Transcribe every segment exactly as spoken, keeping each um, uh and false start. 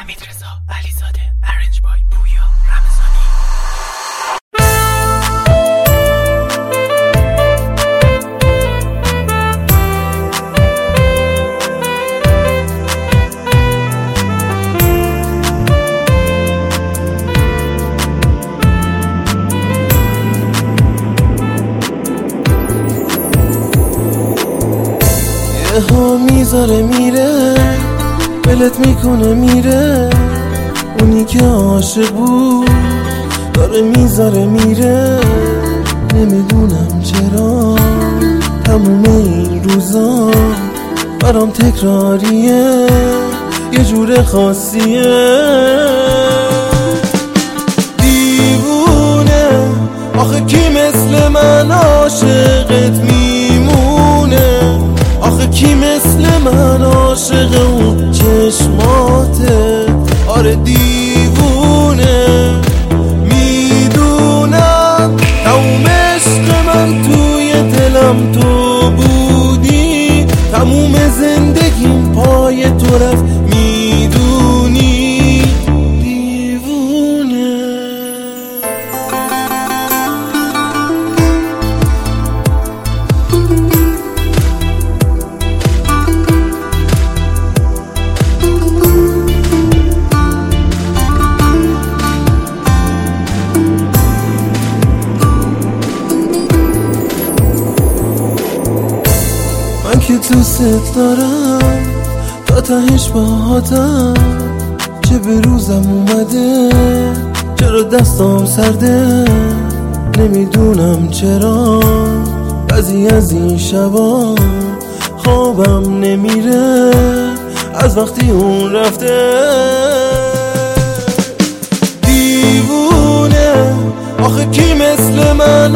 حمیدرضا علیزاده، ارنج بای پویا رمضانی. یه ها میذاره میره، ولت میکنه میره. اونی که عاشق بود داره میذاره میره. نمیدونم چرا تموم این روزا برام تکراریه، یه جور خاصیه. دیوونه آخه کی مثل من عاشقت میمونه؟ آخه کی مثل من عاشق اون چشماته؟ آره دیوونه. میدونم تموم عشق من توی دلم تو بودی، تموم زندگیم پای تو رفت میدونی. دیوونه. من که دوست دارم تا تهش باهاتم، چه به روزم اومده چرا دستام سرده. نمیدونم چرا بعضی از این شبا خوابم نمیره از وقتی اون رفته. دیوونه آخه کی مثل من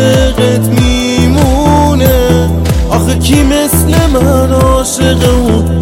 عاشقت میمونه؟ آخه کی مثل من عاشق اون